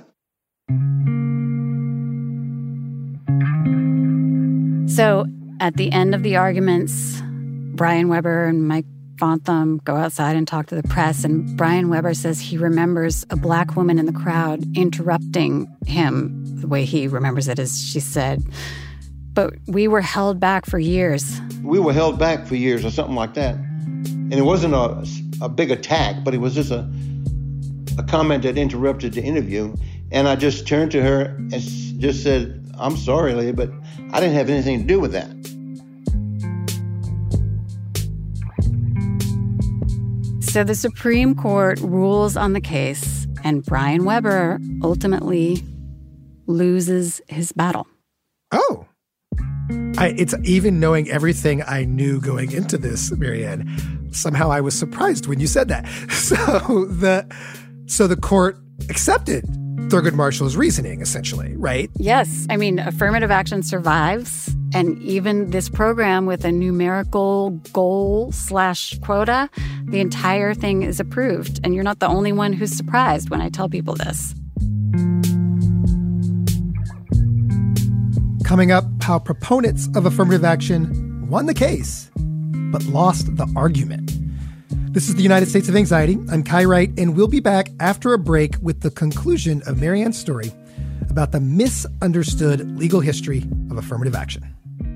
So at the end of the arguments, Brian Weber and Mike Fontham go outside and talk to the press, and Brian Weber says he remembers a black woman in the crowd interrupting him. The way he remembers it is she said, but we were held back for years. We were held back for years or something like that. And it wasn't a, a big attack, but it was just a, a comment that interrupted the interview. And I just turned to her and just said, I'm sorry, lady, but I didn't have anything to do with that. So the Supreme Court rules on the case, and Brian Weber ultimately loses his battle. Oh. I, it's even knowing everything I knew going into this, Marianne, somehow I was surprised when you said that. So the so the court accepted Thurgood Marshall's reasoning, essentially, right? Yes. I mean, affirmative action survives. And even this program with a numerical goal slash quota, the entire thing is approved. And you're not the only one who's surprised when I tell people this. Coming up, how proponents of affirmative action won the case, but lost the argument. This is the United States of Anxiety. I'm Kai Wright, and we'll be back after a break with the conclusion of Marianne's story about the misunderstood legal history of affirmative action.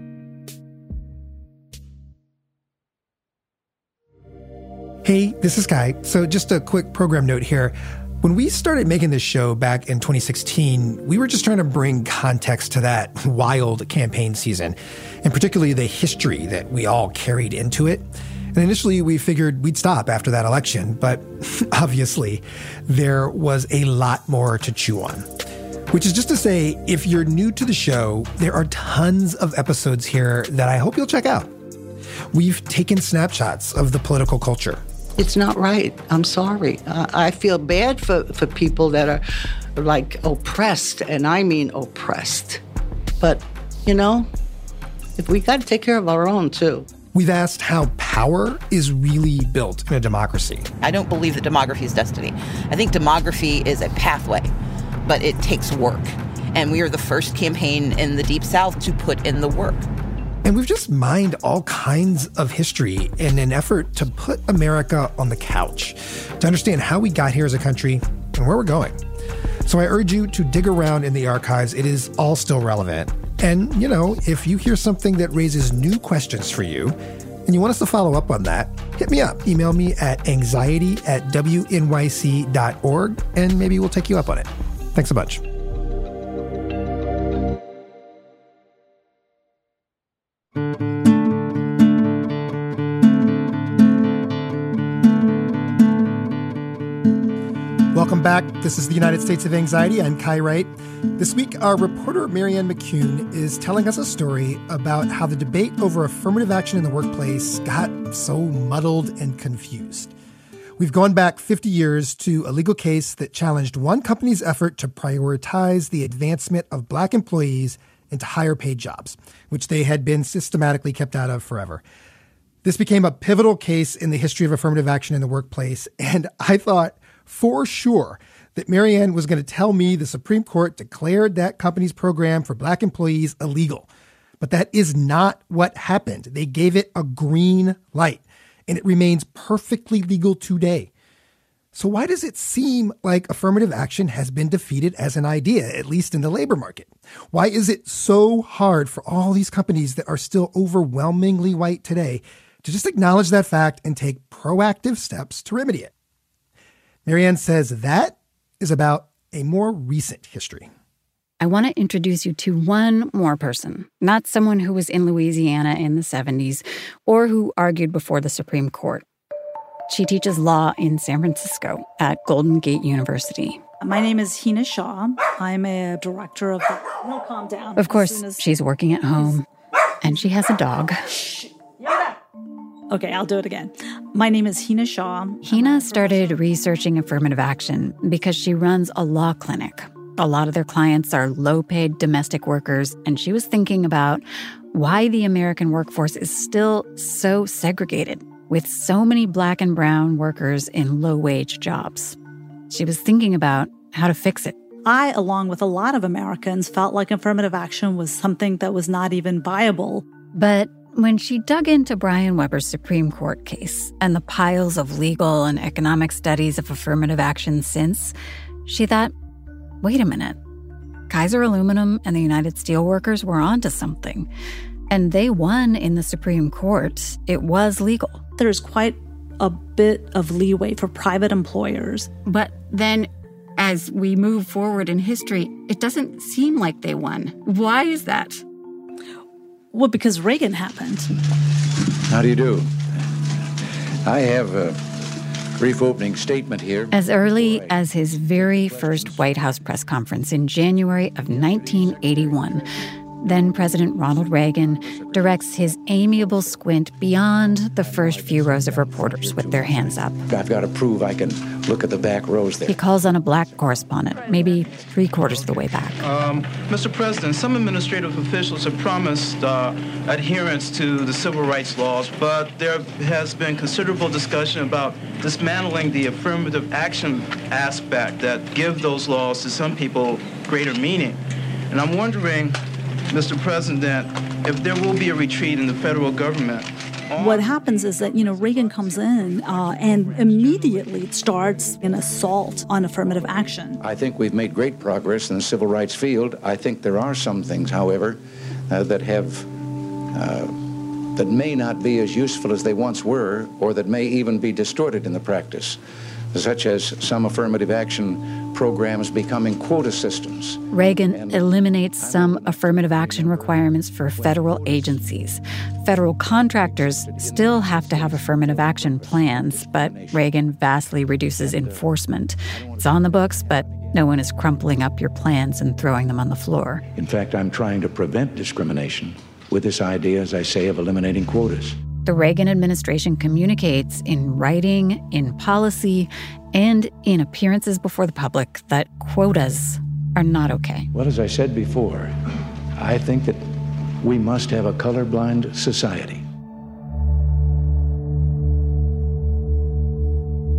Hey, this is Kai. So just a quick program note here. When we started making this show back in twenty sixteen, we were just trying to bring context to that wild campaign season, and particularly the history that we all carried into it. And initially, we figured we'd stop after that election, but obviously, there was a lot more to chew on. Which is just to say, if you're new to the show, there are tons of episodes here that I hope you'll check out. We've taken snapshots of the political culture. It's not right. I'm sorry. I feel bad for, for people that are, like, oppressed, and I mean oppressed. But, you know, if we got to take care of our own, too. We've asked how power is really built in a democracy. I don't believe that demography is destiny. I think demography is a pathway, but it takes work. And we are the first campaign in the Deep South to put in the work. And we've just mined all kinds of history in an effort to put America on the couch, to understand how we got here as a country and where we're going. So I urge you to dig around in the archives. It is all still relevant. And, you know, if you hear something that raises new questions for you and you want us to follow up on that, hit me up. Email me at anxiety at w n y c dot org, and maybe we'll take you up on it. Thanks a bunch. Welcome back. This is the United States of Anxiety. I'm Kai Wright. This week, our reporter Marianne McCune is telling us a story about how the debate over affirmative action in the workplace got so muddled and confused. We've gone back fifty years to a legal case that challenged one company's effort to prioritize the advancement of Black employees into higher paid jobs, which they had been systematically kept out of forever. This became a pivotal case in the history of affirmative action in the workplace, and I thought for sure that Marianne was going to tell me the Supreme Court declared that company's program for Black employees illegal. But that is not what happened. They gave it a green light, and it remains perfectly legal today. So why does it seem like affirmative action has been defeated as an idea, at least in the labor market? Why is it so hard for all these companies that are still overwhelmingly white today to just acknowledge that fact and take proactive steps to remedy it? Marianne says that is about a more recent history. I want to introduce you to one more person, not someone who was in Louisiana in the seventies or who argued before the Supreme Court. She teaches law in San Francisco at Golden Gate University. My name is Hina Shah. I'm a director of the... No, calm down. Of course, as... she's working at home, and she has a dog. Okay, I'll do it again. My name is Hina Shah. Hina started researching affirmative action because she runs a law clinic. A lot of their clients are low-paid domestic workers, and she was thinking about why the American workforce is still so segregated, with so many Black and brown workers in low-wage jobs. She was thinking about how to fix it. I, along with a lot of Americans, felt like affirmative action was something that was not even viable. But when she dug into Brian Weber's Supreme Court case and the piles of legal and economic studies of affirmative action since, she thought, wait a minute. Kaiser Aluminum and the United Steelworkers were onto something. And they won in the Supreme Court. It was legal. There's quite a bit of leeway for private employers. But then, as we move forward in history, it doesn't seem like they won. Why is that? Well, because Reagan happened. How do you do? I have a brief opening statement here. As early as his very first White House press conference in January of nineteen eighty-one, then President Ronald Reagan directs his amiable squint beyond the first few rows of reporters with their hands up. I've got to prove I can look at the back rows there. He calls on a Black correspondent, maybe three quarters of the way back. Um, Mister President, some administrative officials have promised uh, adherence to the civil rights laws, but there has been considerable discussion about dismantling the affirmative action aspect that give those laws to some people greater meaning. And I'm wondering, Mister President, if there will be a retreat in the federal government. What happens is that, you know, Reagan comes in uh, and immediately starts an assault on affirmative action. I think we've made great progress in the civil rights field. I think there are some things, however, uh, that have uh, that may not be as useful as they once were, or that may even be distorted in the practice, such as some affirmative action programs becoming quota systems. Reagan eliminates some affirmative action requirements for federal agencies. Federal contractors still have to have affirmative action plans, but Reagan vastly reduces enforcement. It's on the books, but no one is crumpling up your plans and throwing them on the floor. In fact, I'm trying to prevent discrimination with this idea, as I say, of eliminating quotas. The Reagan administration communicates in writing, in policy, and in appearances before the public that quotas are not okay. Well, as I said before, I think that we must have a colorblind society.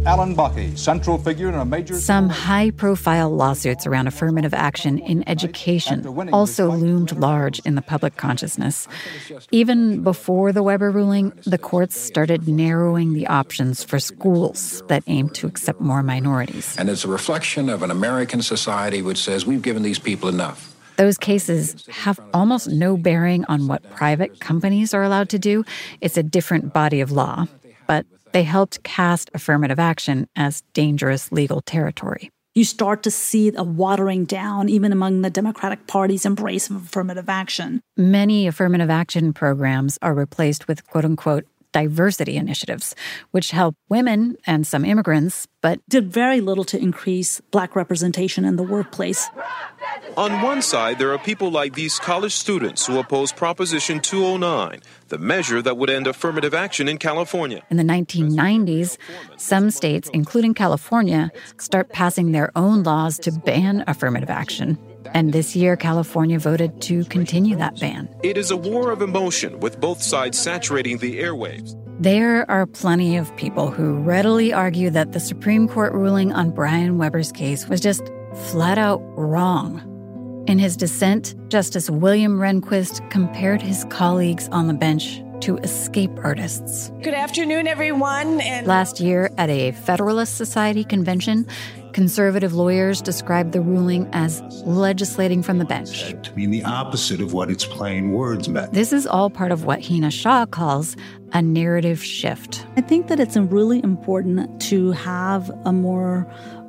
Alan Buckey, central figure in a major... Some high-profile lawsuits around affirmative action in education also loomed large in the public consciousness. Even before the Weber ruling, the courts started narrowing the options for schools that aimed to accept more minorities. And it's a reflection of an American society which says we've given these people enough. Those cases have almost no bearing on what private companies are allowed to do. It's a different body of law. But they helped cast affirmative action as dangerous legal territory. You start to see a watering down, even among the Democratic Party's embrace of affirmative action. Many affirmative action programs are replaced with quote-unquote diversity initiatives, which help women and some immigrants, but did very little to increase Black representation in the workplace. On one side, there are people like these college students who oppose Proposition two oh nine, the measure that would end affirmative action in California. In the nineteen nineties, some states, including California, start passing their own laws to ban affirmative action. And this year, California voted to continue that ban. It is a war of emotion, with both sides saturating the airwaves. There are plenty of people who readily argue that the Supreme Court ruling on Brian Weber's case was just flat out wrong. In his dissent, Justice William Rehnquist compared his colleagues on the bench to escape artists. Good afternoon, everyone. And last year, at a Federalist Society convention, conservative lawyers described the ruling as legislating from the bench. To mean the opposite of what its plain words meant. This is all part of what Hina Shah calls a narrative shift. I think that it's really important to have a more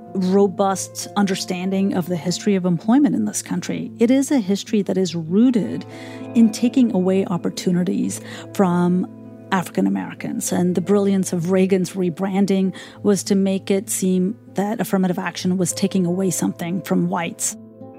robust understanding of the history of employment in this country. It is a history that is rooted in taking away opportunities from African Americans. And the brilliance of Reagan's rebranding was to make it seem that affirmative action was taking away something from whites.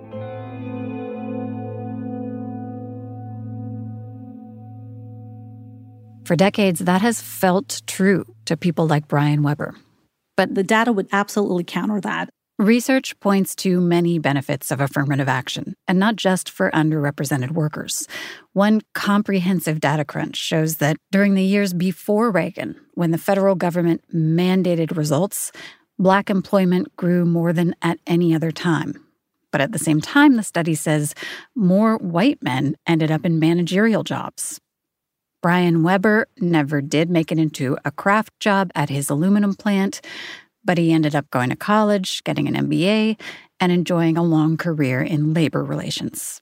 For decades, that has felt true to people like Brian Weber. But the data would absolutely counter that. Research points to many benefits of affirmative action, and not just for underrepresented workers. One comprehensive data crunch shows that during the years before Reagan, when the federal government mandated results, Black employment grew more than at any other time. But at the same time, the study says more white men ended up in managerial jobs. Brian Weber never did make it into a craft job at his aluminum plant, but he ended up going to college, getting an M B A, and enjoying a long career in labor relations.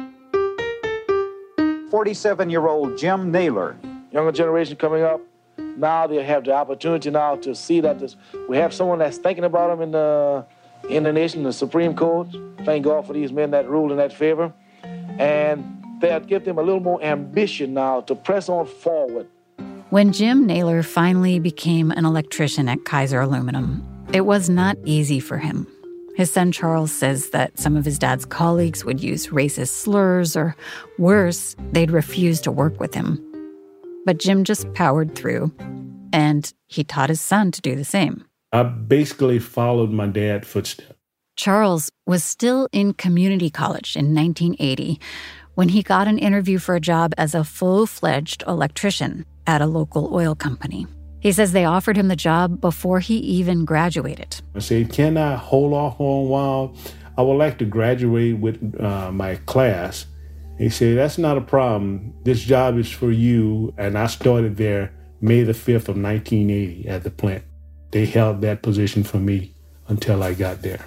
forty-seven-year-old Jim Naylor. Younger generation coming up, now they have the opportunity now to see that this, we have someone that's thinking about them in the, in the nation, the Supreme Court. Thank God for these men that ruled in that favor. And they'll give them a little more ambition now to press on forward. When Jim Naylor finally became an electrician at Kaiser Aluminum, it was not easy for him. His son Charles says that some of his dad's colleagues would use racist slurs, or worse, they'd refuse to work with him. But Jim just powered through, and he taught his son to do the same. I basically followed my dad's footsteps. Charles was still in community college in nineteen eighty when he got an interview for a job as a full-fledged electrician at a local oil company. He says they offered him the job before he even graduated. I said, can I hold off on a while? I would like to graduate with uh, my class. He said, that's not a problem. This job is for you. And I started there May the fifth of nineteen eighty at the plant. They held that position for me until I got there.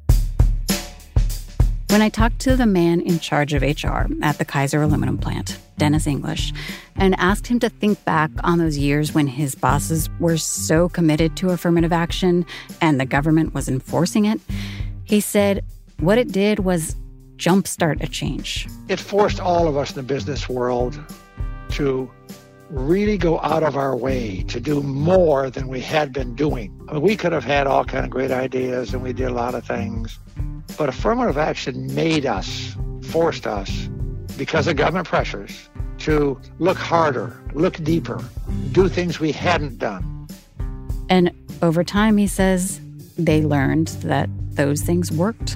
When I talked to the man in charge of H R at the Kaiser Aluminum plant, Dennis English, and asked him to think back on those years when his bosses were so committed to affirmative action and the government was enforcing it, he said what it did was jumpstart a change. It forced all of us in the business world to really go out of our way to do more than we had been doing. I mean, we could have had all kind of great ideas, and we did a lot of things. But affirmative action made us, forced us, because of government pressures, to look harder, look deeper, do things we hadn't done. And over time, he says, they learned that those things worked.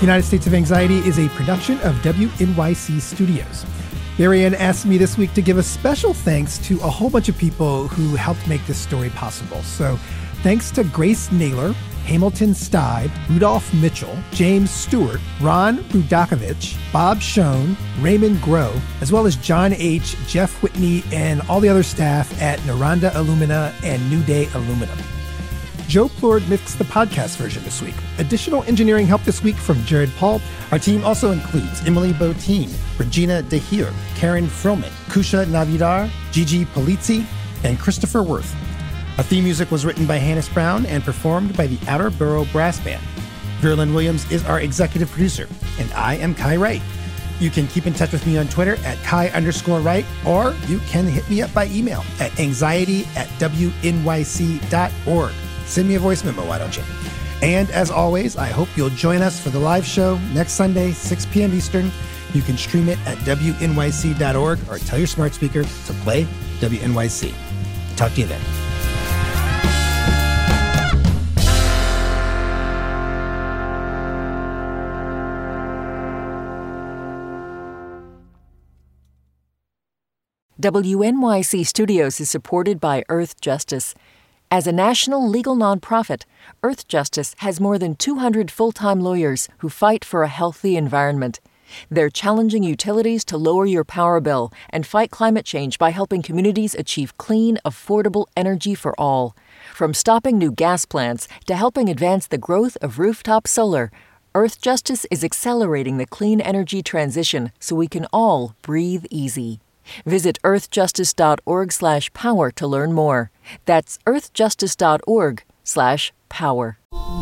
United States of Anxiety is a production of W N Y C Studios. Marianne asked me this week to give a special thanks to a whole bunch of people who helped make this story possible. So thanks to Grace Naylor, Hamilton Steib, Rudolph Mitchell, James Stewart, Ron Rudakovich, Bob Schoen, Raymond Groh, as well as John H., Jeff Whitney, and all the other staff at Noranda Illumina and New Day Aluminum. Joe Plord mixed the podcast version this week. Additional engineering help this week from Jared Paul. Our team also includes Emily Botine, Regina DeHeer, Karen Froman, Kusha Navidar, Gigi Polizzi, and Christopher Worth. Our theme music was written by Hannes Brown and performed by the Outer Borough Brass Band. Verlin Williams is our executive producer, and I am Kai Wright. You can keep in touch with me on Twitter at Kai underscore Wright, or you can hit me up by email at anxiety at W N Y C dot org. Send me a voice memo, why don't you? And as always, I hope you'll join us for the live show next Sunday, six p.m. Eastern. You can stream it at W N Y C dot org or tell your smart speaker to play W N Y C. Talk to you then. W N Y C Studios is supported by Earth Justice. As a national legal nonprofit, Earth Justice has more than two hundred full-time lawyers who fight for a healthy environment. They're challenging utilities to lower your power bill and fight climate change by helping communities achieve clean, affordable energy for all. From stopping new gas plants to helping advance the growth of rooftop solar, Earth Justice is accelerating the clean energy transition so we can all breathe easy. Visit earthjustice.org slash power to learn more. That's earthjustice.org slash power.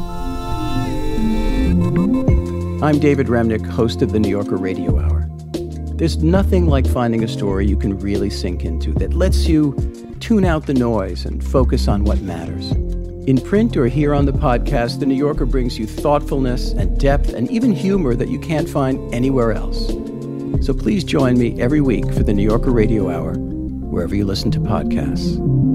I'm David Remnick, host of the New Yorker Radio Hour. There's nothing like finding a story you can really sink into that lets you tune out the noise and focus on what matters. In print or here on the podcast, the New Yorker brings you thoughtfulness and depth and even humor that you can't find anywhere else. So please join me every week for the New Yorker Radio Hour, wherever you listen to podcasts.